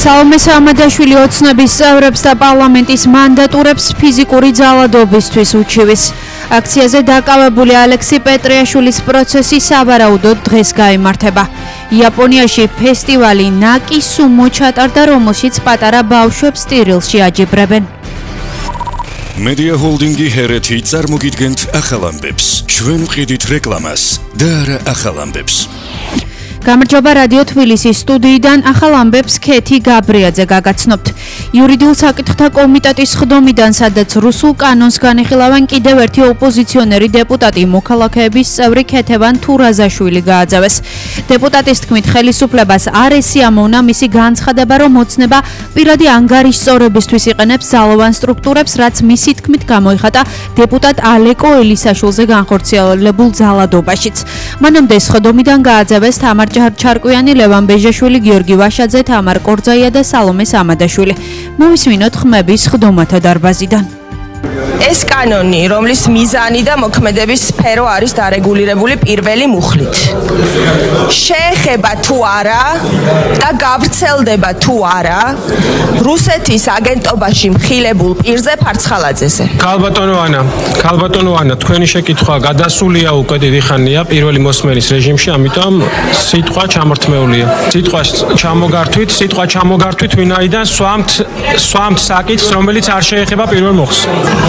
სალომე სამადაშვილი ოცნების წევრებს და პარლამენტის მანდატურებს ფიზიკური ძალადობისთვის უჩივის. აქციაზე დაკავებული ალექსი პეტრიაშვილის პროცესი სავარაუდოდ დღეს გაიმართება. იაპონიაში ფესტივალი ნაკი სუმო ჩატარდა, რომელშიც პატარა ბავშვებს ტირილში აჯიბრებენ. Media Holdingi ჰერეთი წარმოგიდგენთ ახალ ამბებს. ჩვენ ვყიდით რეკლამას და არა ახალ ამბებს. გამარჯობა რადიო თბილისის სტუდიიდან ახალ ამბებს ქეთი გაბრიაძე გაგაცნობთ. იურიდიულ საკითხთა კომიტეტის ხდომიდან, სადაც რუსულ კანონს განიხილავენ, კიდევ ერთი ოპოზიციონერი დეპუტატი მოქალაქეების წევრი ქეთევან თურაზაშვილი გააძევეს. დეპუტატის თქმით, ხელისუფლებას არ ესიამოვნა მისი განცხადება, რომ ოცნება პირადი ანგარიშსწორებისთვის იყენებს ძალოვან სტრუქტურებს, რაც მისი თქმით გამოიხატა დეპუტატ ალეკო ელისაშვილზე განხორციელებულ ძალადობაშიც. მანამდე ხდომიდან გააძევეს თამარ ჩარკვიანი, ლევან ბეჟაშვილი, გიორგი ვაშაძე, თამარ კორძაია და სალომე სამადაშვილი. მოვისმინოთ ხმების ხდომათა დარბაზიდან. ეს კანონი, რომლის მიზანი და მოქმედების სფერო არის დარეგულირებული პირველი მუხლით. შეეხება თუ არა და გავრცელდება თუ არა რუსეთის აგენტობაში მხილებულ პირზე ფარცხალაძეზე. ქალბატონო ანა, თქვენი შეკითხვა გადასულია უკვე დიდი ხანია პირველი მოსმენის რეჟიმში, ამიტომ სიტყვა ჩამორთმეულია. სიტყვა ჩამოგართვით ვინაიდან swampt საკითხს, რომელიც არ შეეხება პირველ მოხს.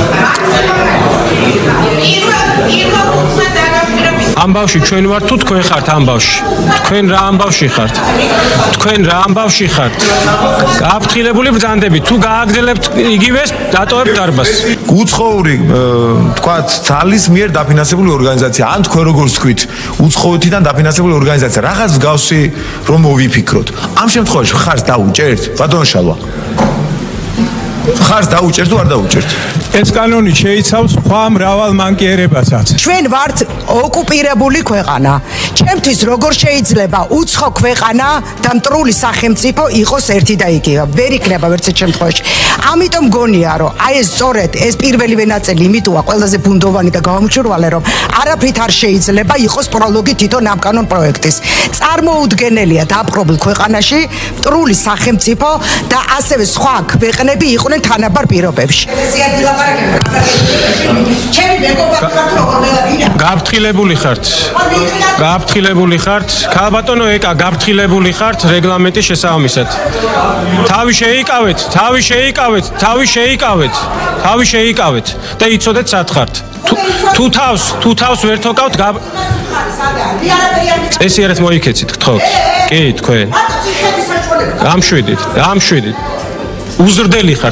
ამბავში ჩვენ ვართ თუ თქვენ ხართ ამბავში? თქვენ რა ამბავში ხართ? გაფრთხილებული ბრძანდებით, თუ გააგრძელებთ იგივეს, დატოვებთ დარბაზს. უცხოური, თქვათ, ძალის მიერ დაფინანსებული ორგანიზაცია, ან თქვენ როგორც თქვით, უცხოეთიდან დაფინანსებული ორგანიზაცია, რაღაც მსგავსი რომ მოვიფიქროთ. ამ შემთხვევაში ხარს დაუჭერთ, ბატონო შალვა? ხარს დაუჭერთ თუ არ დაუჭერთ? ეს კანონი შეიცავს სხვა მრავალ მანკიერებასაც. ჩვენ ვართ ოკუპირებული ქვეყანა. ჩემთვის როგორ შეიძლება უცხო ქვეყანა და მტრული სახელმწიფო იყოს ერთი და იგივე? ვერ იქნება ვერცერთ შემთხვევაში. ამიტომ გონია, რომ აი ეს სწორედ ეს პირველივე ნაწილი იმიტოა ყველაზე ბუნდოვანი და გამომჩურვალე, რომ არაფრით არ შეიძლება იყოს პროლოგი თვითონ ამ კანონ პროექტის. წარმოუდგენელია დაპყრობილ ქვეყანაში მტრული სახელმწიფო და ასევე სხვა ქვეყნები იყვნენ თანაბარ პირობებში. გაფრთხილებული ხართ, ქალბატონო ეკა, გაფრთხილებული ხართ რეგლამენტის შესაბამისად. თავი შეიკავეთ და იცოდეთ სად ხართ. თუ თავს ვერ თოკავთ, წესიერად მოიქეცით, გთხოვთ. კი, თქვენ. გამშვიდით. უზრდელი ხართ.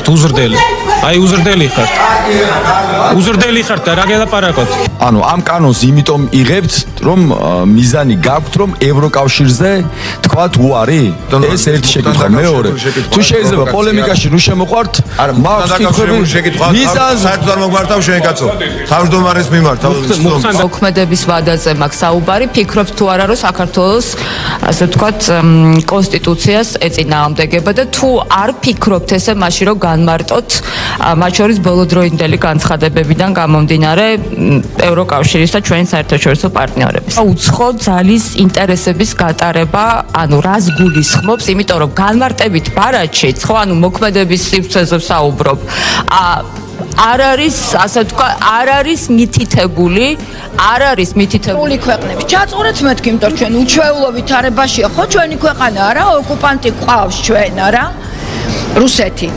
უზრდელი ხართ და რა გელაპარაკოთ? ანუ ამ კანონს იმიტომ იღებთ, რომ მიზანი გაქვთ, რომ ევროკავშირზე თქვათ უარი? ეს ერთი შეკითხვა. მეორე, თუ შეიძლება პოლემიკაში ნუ შემოყვართ, მაქვს კითხვები. მიზანს საერთოდ არ მოგმართავ შენ კაცო. თავმჯდომარეს მიმართავ. მოქმედების ვადაზე მაქვს საუბარი, ფიქრობთ თუ არა, რომ საქართველოს ასე ვთქვათ კონსტიტუციას ეწინააღმდეგება და თუ არ ფიქრობთ ესე მაშინ რომ განმარტოთ მათ შორის ბოლოდროინდელი განცხადებებიდან გამომდინარე ევროკავშირის და ჩვენი საერთაშორისო პარტნიორების. უცხო ძალის ინტერესების გატარება, ანუ რას გულისხმობს, იმიტომ რომ განმარტებით ბარათში, ხო, ანუ მოქმედების სივრცეზე საუბრობ. არ არის მითითებული ქვეყნები. ჩაწურეთ მეთქი, იმიტომ ჩვენ უჩვეულო ვითარებაშია, ხო, ჩვენი ქვეყანა არა, ოკუპანტი ყავს ჩვენ, არა? რუსეთი.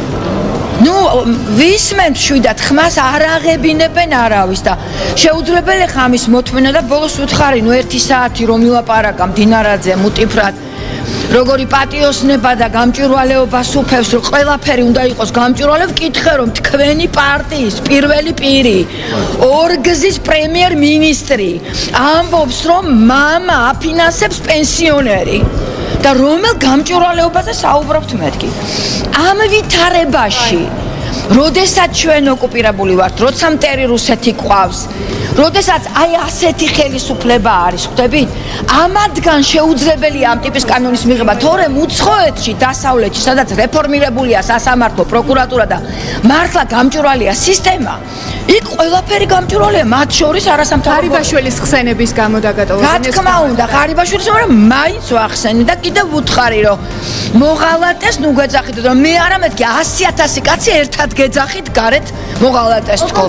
ვისმენთ შვიდად ხმას არ აღებინებენ არავის და შეუძლებელი ხა ამის მოთმენა და ბოლოს ვუთხარი, 1 საათი რომ ილაპარაკა მდინარაძე მუტიფრად, როგორი პატიოსნება და გამჭვირვალეობა სუფევს, რომ ყველაფერი უნდა იყოს გამჭვირვალე, ვკითხე რომ თქვენი პარტიის პირველი პირი, ორგზის პრემიერ-მინისტრი ამბობს, რომ მამა აფინანსებს პენსიონერი. და რომელ გამჭვირვალეობაზე საუბრობთ მეთქი? ამ ვითარებაში როდესაც ჩვენ ოკუპირებული ვართ, როცა მტერი რუსეთი ყავს, როდესაც აი ასეთი ხელისუფლება არის, ხვდებით? ამადგან შეუძლებელია ამ ტიპის კანონის მიღება, თორემ უცხოეთში, დასავლეთში, სადაც რეფორმირებულია სასამართლო, პროკურატურა და მართლა გამჭვირვალეა სისტემა, იქ ყველაფერი გამჭვირვალეა, მათ შორის არასამთავრობო ღარიბაშვილის ხსენების გამო დაგატოვებენ. რა თქმა უნდა, ღარიბაშვილის, მაგრამ მაინც ვახსენე და კიდევ ვუთხარი, რომ მოღალატეს ნუ გეძახით, რომ მე არა მეთქი 100,000 კაცი ერთად გეძახით გარეთ მოღალატეს თქო.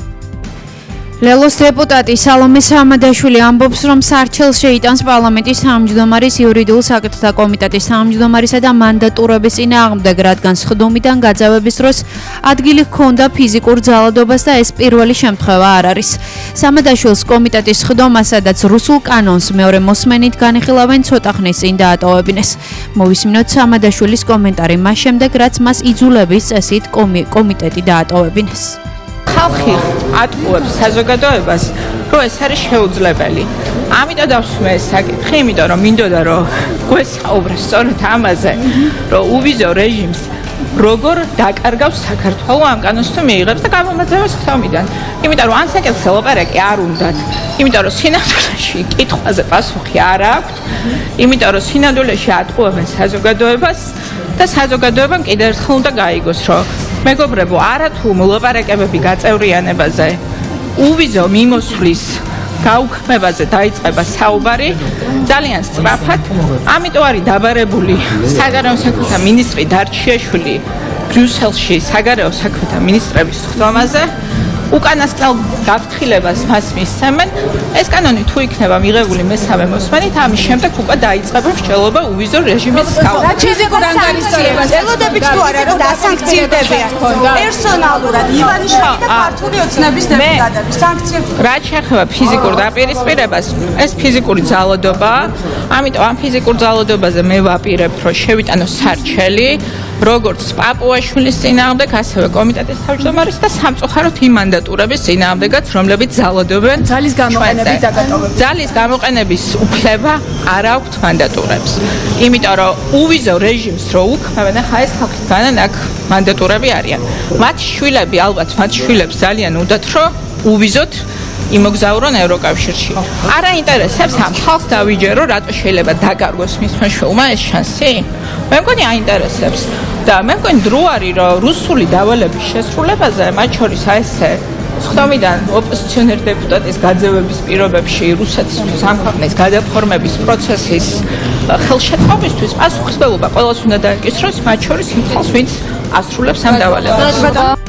ლელოს დეპუტატი სალომე სამადაშვილი ამბობს, რომ სარჩელს შეიტანს პარლამენტის თავმჯდომარის იურიდიულ საკითხთა კომიტეტის თავმჯდომარისა და მანდატურების წინააღმდეგ, რადგან სხდომიდან გაძევების დროს ადგილი ჰქონდა ფიზიკურ ძალადობას და ეს პირველი შემთხვევა არ არის. სამადაშვილს კომიტეტის სხდომა, სადაც რუსულ კანონს მეორე მოსმენით განიხილავენ, ცოტა ხნის წინ დაატოვებინეს. მოვისმინოთ სამადაშვილის კომენტარი მას შემდეგ, რაც მას იძულების წესით კომიტეტი დაატოვებინეს. ხალხი ატყუებს საზოგადოებას, რომ ეს არის შეუძლებელი. ამიტომ დავსვე ეს საკითხი, იმიტომ რომ მინდოდა რომ გვესაუბრა სწორედ ამაზე, რომ უვიზო რეჟიმს როგორ დაკარგავს საქართველოს ამ კანონს თუ მიიღებს და გამომაძევებს ხომიდან. იმიტომ რომ ან საკითხი ოპერაკი არ უნდათ, იმიტომ რომ სინამდვილეში კითხვაზე პასუხი არ აქვს, იმიტომ რომ სინამდვილეში ატყუებენ საზოგადოებას და საზოგადოებამ კიდევ ერთხელ უნდა გაიგოს, რომ მეგობრებო, არათუ მოლაპარაკებები გაწევრიანებაზე, უვიზო მიმოსვლის გაუქმებაზე დაიწყება საუბარი ძალიან სწრაფად, ამიტომ არის დაბარებული საგარეო საქმეთა მინისტრი დარჩიაშვილი ბრიუსელში საგარეო საქმეთა მინისტრების ხდომაზე. უკანასკნელ გაფრთხილებას მას მისცემენ. ეს კანონი თუ იქნება მიღებული მესამე მოსმენით, ამის შემდეგ უკვე დაიწყება მსჯელობა უვიზო რეჟიმის გაუქმებას. ფიზიკურ ანგარიშვალებას ელოდებით თუ არა რომ დასანქციებებია პერსონალურად ივანიშვილი და ქართული ოცნების დეპუტატები სანქციებს. რაც შეეხება ფიზიკურ დაპირისპირებას, ეს ფიზიკური ძალადობაა. ამიტომ ამ ფიზიკურ ძალადობაზე მე ვაპირებ, რომ შევიტანოს სარჩელი, როგორც პაპუაშვილის წინააღმდეგ, ასევე კომიტეტის თავმჯდომარის და სამწუხაროდ იმ მანდატურების წინააღმდეგაც, რომლებიც ძალადობენ ძალის გამოყენებით დაკატოვებენ. ძალის გამოყენების უფლება არ აქვთ მანდატურებს. იმიტომ რომ უვიზო რეჟიმს რო უქმებენ, ახლა ეს ხალხისგან აქ მანდატურები არიან. მათ შვილები, ალბათ მათ შვილებს ძალიან უნდათ, რომ უვიზოთ იმოგზაურონ ევროკავშირში. არ აინტერესებს ამ ხალხს დავიჯერო, რატო შეიძლება დაკარგოს მის შვილმა ეს შანსი? მე მგონი აინტერესებს და მე მგონი დრო არის, რომ რუსული დავალების შესრულებაზე, მათ შორის ესე ხდომიდან ოპოზიციონერ დეპუტატის გაძევების პირობებში რუსეთის სამხედრო გადაფორმების პროცესის ხელშეწყობისთვის პასუხისმგებლობა ყველას უნდა დაეკისროს, მათ შორის იმ ხალხს, ვინც ასრულებს ამ დავალებას.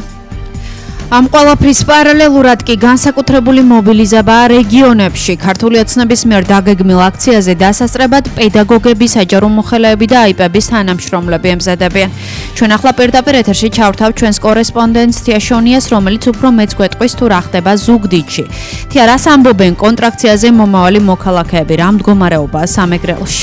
ამ ყველაფრის პარალელურად კი განსაკუთრებული მობილიზებაა რეგიონებში. ქართული ოცნების მიერ დაგეგმილ აქციაზე დასასწრებად პედაგოგები, საჯარო მოხელეები და აიპების თანამშრომლები ემზადებიან. ჩვენ ახლა პირდაპირ ეთერში ჩავრთავ ჩვენს კორესპონდენტს თია შონიას, რომელიც უფრო მეც გვეტყვის თუ რა ხდება ზუგდიდში. თია, რას ამბობენ კონტრაქციაზე მომავალი მოქალაქეები, რა მდგომარეობაა სამეგრელოში?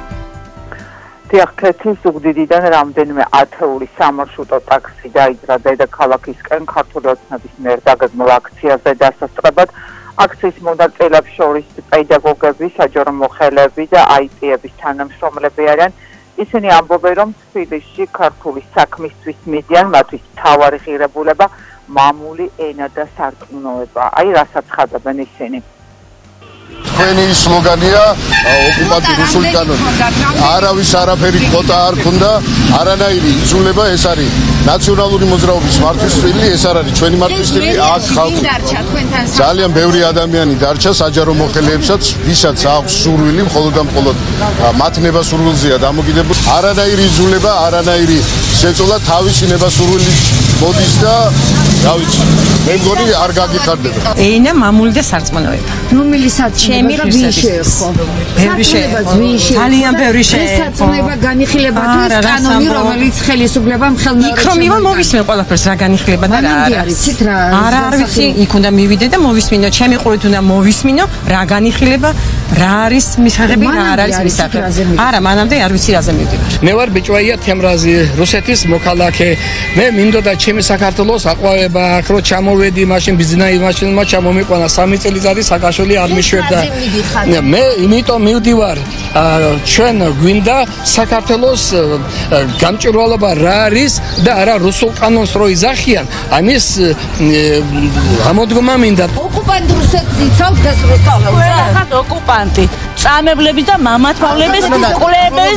ქეთის ზუგდიდიდან რამდენიმე ათეული სამარშრუტო ტაქსი დაიძრა დედაქალაქისკენ ქართული ოცნების მიერ დაგეგმილ აქციაზე დასასწრებად. აქციის მონაწილეებს შორის პედაგოგები, საჯარო მოხელეები და აიპების თანამშრომლები არიან. ისინი ამბობენ, რომ თბილისში ქართული საქმისთვის მიდიან, მათთვის მთავარი ღირებულება მამული ენა და სარწმუნოება. აი რასაც ხაზობენ ისინი. თქვენი სლოგანია ოკუპანტი რუსული კანონი. არავის არაფერი კვოტა არ ქონდა, არანაირი იძულება, ეს არის ნაციონალური მოძრაობის მართვისწილი, ეს არ არის ჩვენი მართვისწილი, აქ ხალხი. ძალიან ბევრი ადამიანი დარჩა საჯარო მოხელეებსაც, ვისაც აქვს სურვილი, მხოლოდ და მხოლოდ მათ ნებასურვილზეა დამოკიდებული. არანაირი იძულება, არანაირი შეწოლა, თავისი ნებასურვილი მოდის და რა ვიცი, მე მგონი არ გაგიხარდება. ენა მამული და სარწმუნოება. რომელსაც ჩემი შეეხო. ბევრი შეეხო. ძალიან ბევრი შეეხო. სარწმუნოება განიხილება თუ ეს კანონი, რომელიც ხელისუფლებამ ხელმეორედ იქ რომ ივა მოვისმენ ყველაფერს რა განიხილება და რა არის. არ ვიცი, იქ უნდა მივიდე და მოვისმინო, ჩემი ყურით უნდა მოვისმინო რა განიხილება, რა არის მისაღები რა არის მისაღები არა მანამდე არ ვიცი რაზე მივდივარ მე ვარ ბიჭვაია თემრაზი რუსეთის მოქალაქე მე მინდოდა ჩემი საქართველოს აყვავება აქ რო ჩამოვედი მაშინ ბიზნაი მაშინმა ჩამომიყვანა 3 წელიწადი საქართველოს არ მიშვერდა მე იმიტომ მივდივარ ჩვენ გვინდა საქართველოს გამჭვირვალობა რა არის და არა რუსულ კანონს რო იზახიან ამის ამოდგომა მინდა ოკუპანტ რუსეთს იცავთ ეს რუსთაველზე ხათ ოკუპანტი წამებლების და მამათმავლების კვლევების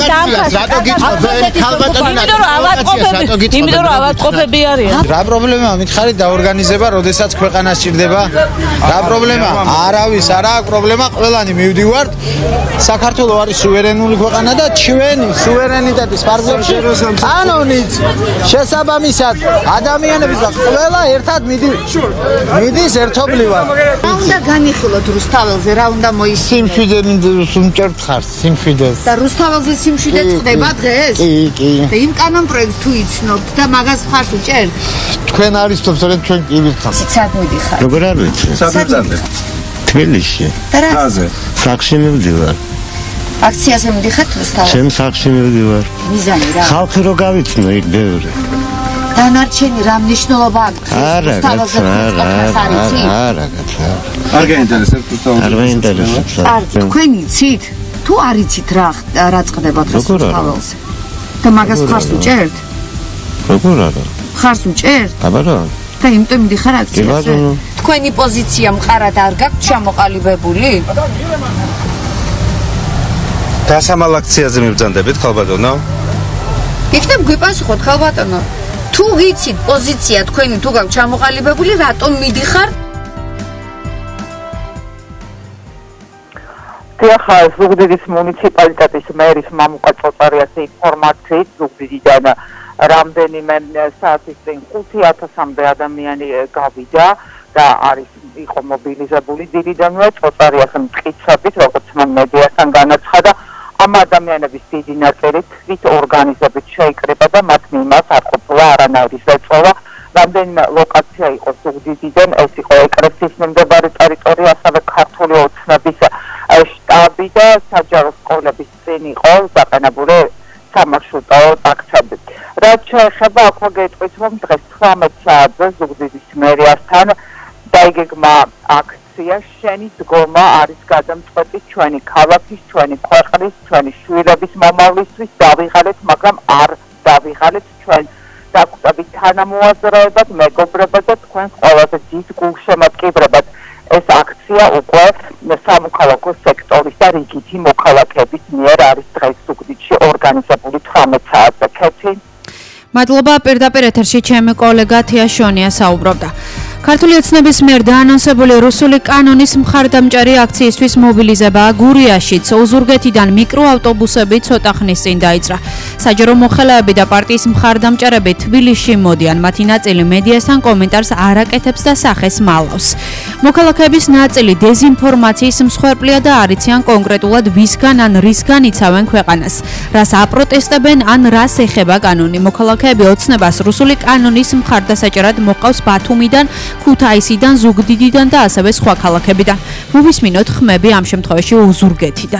იმიტომ რომ ავადმყოფები არიან რა პრობლემაა მითხარი დაორგანიზება როდესაც ქვეყანა სჭირდება რა პრობლემა არავის არა აქვს პრობლემა ყველანი მივდივართ საქართველოს არის სუვერენული ქვეყანა და ჩვენი სუვერენიტეტის ფარგლებში კანონით შესაბამისად ადამიანების და ყველა ერთად მიდის ერთობლივად რა უნდა განიხილოთ რუსთაველზე რა უნდა სიმშვიდე სუმჭერთ ხარ სიმშვიდეს და რუსთაველზე სიმშვიდე წდება დღეს კი და იმ კანონ პროექტს თუ იცნობთ და მაგას ხარს უჭერთ თქვენ არის თორემ ჩვენ კი ვიხარ ციცად მიდიხარ როგორ არ ვიცი სადმე თბილისში რაზე სახში მივდივარ აქციაზე მიდიხართ რუსთაველზე ჩემ სახში მივდივარ მიზანი რა ხალხი რო გავიცნო იქ ბევრი დანარჩენი რა მნიშვნელობა აქვს რუსთაველზე არა არ გაინტერესებს რუსთაველზე არ გაინტერესებს თქვენ იცით თუ არ იცით რა წყდება დღეს რუსთაველზე და მაგას ხარს უჭერთ როგორ არა ხარს უჭერთ აბარა და იმიტომ მიდიხარ აქციაზე თქვენი პოზიცია მყარად არ გაქვთ ჩამოყალიბებული დასამალ აქციაზე მიბრძანდებით ხალბატონო იქნებ გვიპასუხოთ ხალბატონო თუ ვიცით პოზიცია თქვენი თუ გაქვთ ჩამოყალიბებული რატომ მიდიხარ დიახ ზუგდიდის მუნიციპალიტეტის მერის მამუკა წოწარიას ინფორმაციით ზუგდიდიდან რამდენიმე საათის წინ 5000-მდე ადამიანი გავიდა და იყო მობილიზებული დილიდანვე წოწარიას მტკიცებით როგორც მან მედიასთან განაცხადა ამ ადამიანების დიდი ნაწილი თვით ორგანიზებით შეიკრიბა და მათ მიმართ არ ყოფილა არანაირი ზეწოლა რამდენიმე ლოკაცია იყო ზუგდიდიდან ეს იყო ეკრეფის მიმდებარე ტერიტორია ასევე ქართული ოცნების შტაბი და საჯარო სკოლების წინ იყო დაყენებული სამარშრუტო ტაქსები რაც შეეხება აქვე გეტყვის რომ დღეს 18 საათზე ზუგდიდის მერიასთან დაიგეგმა აქცია შენი დგომა არის გადამწყვეტი ჩვენი ქალაქის ჩვენი ქვეყნის ჩვენი შვილების მომავლისთვის დავიღალეთ მაგრამ არ დავიღალეთ ჩვენ დაგვწევით თანამოაზრეებად მეგობრებად და თქვენს ყველაზე დიდ გულშემატკივრებად ეს აქცია უკვე სამოქალაქო სექტორის და რიგითი მოქალაქეების მიერ არის დღეს ზუგდიდში ორგანიზებული 18 საათზე კეთი მადლობა პირდაპირ ეთერში ჩემი კოლეგა თია შონია საუბრობდა ქართული ოცნების მიერ დაანონსებული რუსული კანონის მხარდამჭერი აქციისთვის მობილიზება გურიაშიც ოზურგეთიდან მიკროავტობუსები ცოტა ხნის წინ დაიძრა. საჯარო მოხელეები და პარტიის მხარდამჭერები თბილისში მოდიან. მათი ნაწილი მედიასთან კომენტარს არ აკეთებს და სახეს მალავს. მოქალაქეების ნაწილი დეზინფორმაციის მსხვერპლია და არ იციან კონკრეტულად ვისგან ან რისგან იცავენ ქვეყანას. რას აპროტესტებენ ან რას ეხება კანონი. მოქალაქეები ოცნებას რუსული კანონის მხარდასაჭერად მოყავს ბათუმიდან ქუთაისიდან, ზუგდიდიდან და ასევე სხვა ქალაქებიდან. მოვისმინოთ ხმები ამ შემთხვევაში ოზურგეთიდან.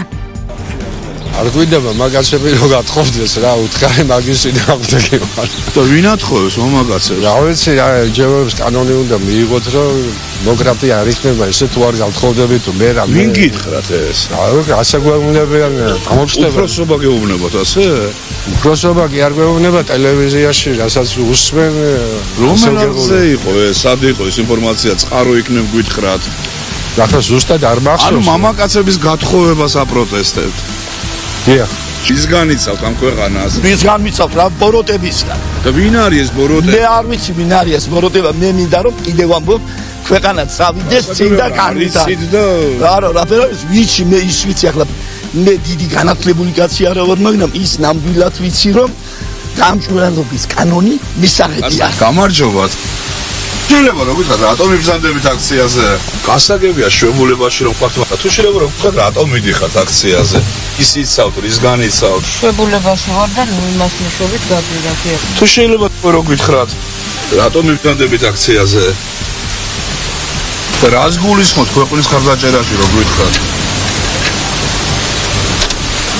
არ გვინდება მაგაცები რო გათხოვდეს რა უთხარი მაგის შედაღდები ვარ. და ვინ ათხოვებს მომაგაცებს? რა ვიცი რა ჯერებს კანონი უნდა მიიღოთ რომ მოკრატი არ იქნება ესე თუ არ გათხოვდებით თუ მე რა ვინ გითხრათ ეს? ასე გვეუბნებიან გამოცდება. უფროსობა გეუბნებათ ასე? უფროსობა კი არ გვეუბნება ტელევიზიაში რასაც უსმენ რომელზე იყო ეს? სად იყო ეს ინფორმაცია? წყარო იქნებ გითხრათ. ახლა ზუსტად არ მახსოვს. ანუ მამაკაცების გათხოვებას აპროტესტებთ. დიახ. ვისგან იცავთ ამ ქვეყანას? ვისგან ვიცავთ რა ბოროტებისგან. და ვინ არის ეს ბოროტება? მე არ ვიცი ვინ არის ეს ბოროტება. მე მინდა რომ კიდევ ამბობ ქვეყანა წავიდეს წინ და კარგით. არა, რაფერავს ვიცი მე ის ვიცი ახლა მე დიდი განათლებული კაცი არა ვარ, მაგრამ ის ნამდვილად ვიცი რომ დამჭვრალობის კანონი მისაღებია. გამარჯობათ. შეიძლება რომ ვთქვა რატომ იბრძანდებით აქციაზე? გასაგებია შვებულებაში რომ ვთქვა, მაგრამ თუ შეიძლება რომ ვთქვა რატომ მიდიხართ აქციაზე? ის იცავთ, რისგან იცავთ? შვებულებაში ვარ და იმას მეშვებით გაგვირაქია. თუ შეიძლება რომ გითხრათ რატომ იბრძანდებით აქციაზე? რას გულისხმობთ ქვეყნის ხარდაჭერაში რომ გითხრათ?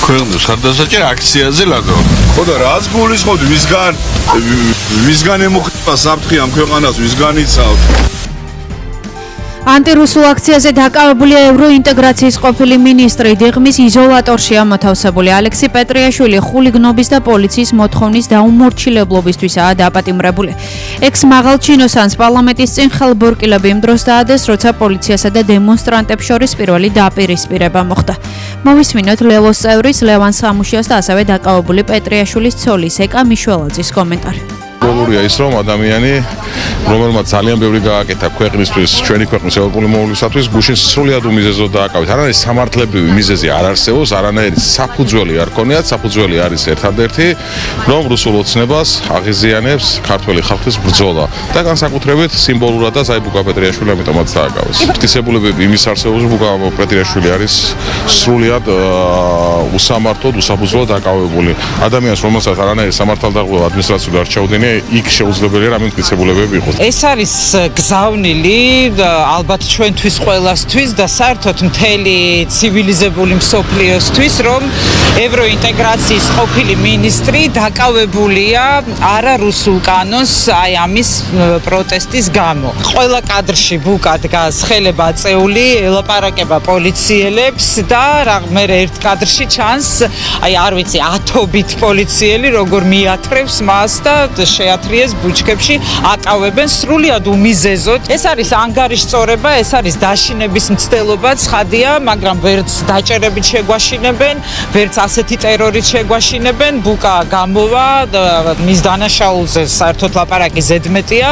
ქვეყნის ხარდასაჭერ აქციაზე ლადო. ხო და რას გულისხმობთ ვისგან ემუხება საფრთხე ამ ქვეყანას ვისგან იცავთ? ანტირუსულ აქციაზე დაკავებულია ევროინტეგრაციის ყოფილი მინისტრი დიღმის იზოლატორშია მოთავსებული ალექსი პეტრიაშვილი ხულიგნობის და პოლიციის მოთხოვნის დაუმორჩილებლობისთვისაა დაპატიმრებული. ექს-მაღალჩინოსანს პარლამენტის წინ ხელბორკილები იმ დროს დაადეს, როცა პოლიციასა და დემონსტრანტებს შორის პირველი დაპირისპირება მოხდა. მოვისმინოთ ლელოს წევრის ლევან სამუშიას და ასევე დაკავებული პეტრიაშვილის ცოლის ეკა მიშველაძის კომენტარი. მოგურია ის რომ ადამიანი რომელმაც ძალიან ბევრი გააკეთა ქვეყნისთვის, ჩვენი ქვეყნის ევროპული მოვლისათვის, გუშინ სრულად უმიზეზოდ დააკავეთ. არანაირი სამართლებრივი მიზეზი არ არსებობს, არანაირი საფუძველი არ ქონიათ, საფუძველი არის ერთადერთი, რომ რუსულ ოცნებას აღიზიანებს ქართველი ხალხის ბრძოლა და განსაკუთრებით სიმბოლურადაც აი ბუკა პეტრიაშვილი ამიტომაც დააკავეს. ფრთისებულებები იმის არსებობს, რომ ბუკა პეტრიაშვილი არის სრულად უსამართლოდ, უსაფუძვლოდ დაკავებული. ადამიანს, რომელსაც არანაირი სამართალდაღუპება ადმინისტრაციული არ ჩაუდენია, იქ შეუძლებელია რამე მტკიცებულებები იყოს. ეს არის გზავნილი ალბათ ჩვენთვის ყველასთვის და საერთოდ მთელი ცივილიზებული მსოფლიოსთვის, რომ ევროინტეგრაციის ყოფილი მინისტრი დაკავებულია არა რუსულ კანონს აი ამის პროტესტის გამო. ყველა კადრში ბუკა დგას ხელება აწეული, ელაპარაკება პოლიციელებს და მე ერთ კადრში ჩანს აი არ ვიცი ათობით პოლიციელი როგორ მიათრევს მას და შეათრიეს ბუჩქებში აკავებენ სრულად უმიზეზოდ. ეს არის ანგარიშწორება, ეს არის დაშინების მცდელობა, ცხადია, მაგრამ ვერც დაჭერებით შეგვაშინებენ, ვერც ასეთი ტერორით შეგვაშინებენ. ბუკა გამოვა და მის დანაშაულზე საერთოდ ლაპარაკი ზედმეტია.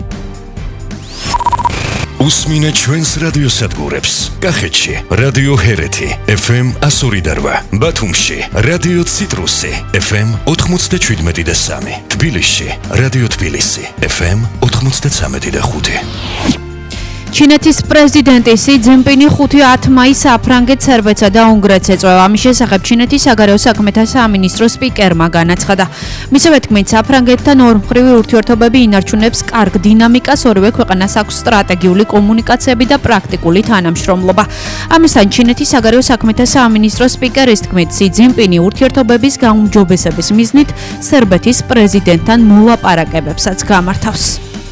უსმინეთ ჩვენს რადიოსადგურებს. კახეთში რადიო ჰერეთი FM 102.8, ბათუმში რადიო ციტრუსი FM 97.3, თბილისში რადიო თბილისი FM 93.5. ჩინეთის პრეზიდენტი სი ძინპინი 5-10 მაისს საფრანგეთს, სერბეთსა და უნგრეთს ეწვევა. ამის შესახებ ჩინეთის საგარეო საქმეთა სამინისტრო სპიკერმა განაცხადა. მისივე თქმით, საფრანგეთთან ორმხრივი ურთიერთობები ინარჩუნებს კარგ დინამიკას, ორივე ქვეყანას აქვს სტრატეგიული კომუნიკაციები და პრაქტიკული თანამშრომლობა. ამისთან ჩინეთის საგარეო საქმეთა სამინისტროს სპიკერის თქმით, სი ძინპინი ურთიერთობების გაუმჯობესების მიზნით სერბეთის პრეზიდენტთან მოლაპარაკებებსაც გამართავს.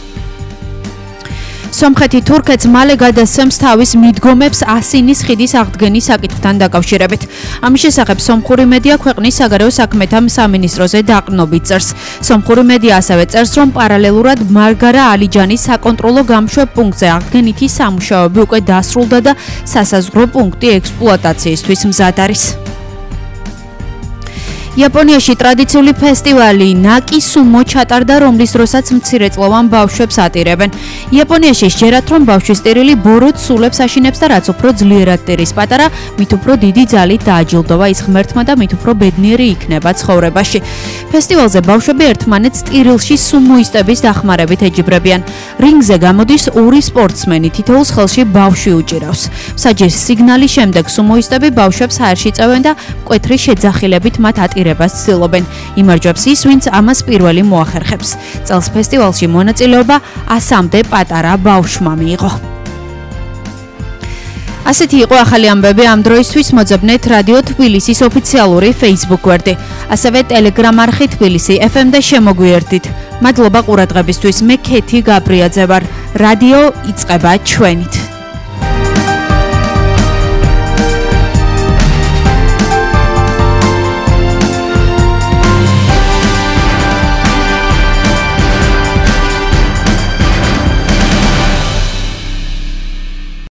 სომხეთი თურქეთს მალე გადასცემს თავის მიდგომებს ასინის ხიდის აღდგენის საკითხთან დაკავშირებით. ამის შესახებ სომხური მედია ქვეყნის საგარეო საქმეთა სამინისტროზე დაყრდნობით წერს. სომხური მედია ასევე წერს, რომ პარალელურად მარგარა ალიჯანის საკონტროლო გამშვებ პუნქტზე აღდგენითი სამუშაოები უკვე დასრულდა და სასაზღვრო პუნქტი ექსპლუატაციისთვის მზად არის. იაპონიაში ტრადიციული ფესტივალი ნაკი სუმო ჩატარდა, რომლის დროსაც მცირეწლოვან ბავშვებს ატირებენ. იაპონიაში სჯერათ, რომ ბავშვის ტირილი ბოროტ სულებს აშინებს და რაც უფრო ძლიერად ტირის პატარა, მით უფრო დიდი ძალით დააჯილდოვა ის ღმერთმა და მით უფრო ბედნიერი იქნება ცხოვრებაში. ფესტივალზე ბავშვები ერთმანეთს ტირილში სუმოისტების დახმარებით ეჯიბრებიან. რინგზე გამოდის ორი სპორტსმენი, თითოეულს ხელში ბავშვი უჭირავს. მსაჯის სიგნალის შემდეგ სუმოისტები ბავშვებს აერში წევენ და მკვეთრი შეძახილებით მათ ატირებას ცდილობენ. იმარჯვებს ის, ვინც ამას პირველი მოახერხებს. წელს ფესტივალში მონაწილეობა 100-მდე პატარა ბავშვმა მიიღო. ასეთი იყო ახალი ამბები ამ დროისთვის. მოძებნეთ რადიო თბილისის ოფიციალური Facebook გვერდი, ასევე Telegram არხი თბილისი FM და შემოგვიერთდით. მადლობა ყურადღებისთვის. მე ქეთი გაბრიაძე ვარ. რადიო იწყება ჩვენით.